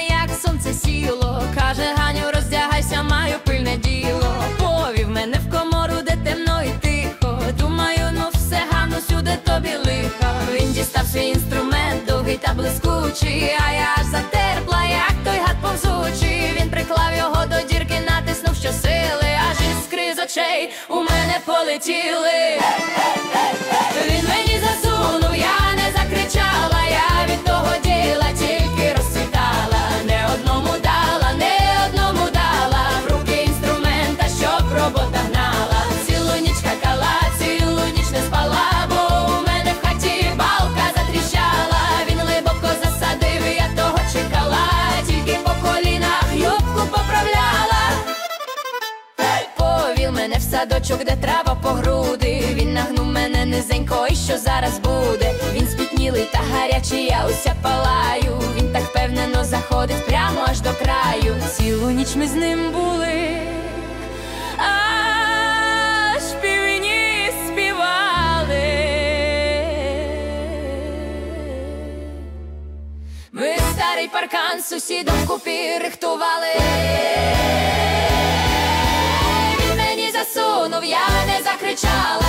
мене, як сонце сіло. Каже: Ганю, роздягайся, маю пильне діло. Повів мене в комору, де темно і тихо. Думаю, ну все, Ганну, сюди тобі лихо. Він дістав свій інструмент, довгий та блискучий, а я аж затерпла, як той гад повзучий. Він приклав його до дірки, натиснув щосили, аж іскри з очей у мене полетіли. Він мені засунув, я не закричала, я від того діла тільки розцвітала. Не одному дала, не одному дала в руки інструмента, щоб робота гнала. Цілу ніч какала, цілу ніч не спала, бо у мене в хаті балка затріщала. Він глибоко засадив, я того чекала, тільки по колінах юбку поправляла. Повів мене в садочок, де трава по груди. Він нагнув мене низенько, і що зараз буде? Він спітнілий та гарячий, я уся палаю. Він так впевнено заходить прямо аж до краю. Цілу ніч ми з ним були, аж півні співали. Ми старий паркан з сусідом вкупі рихтували. Він мені засунув, я не закричала,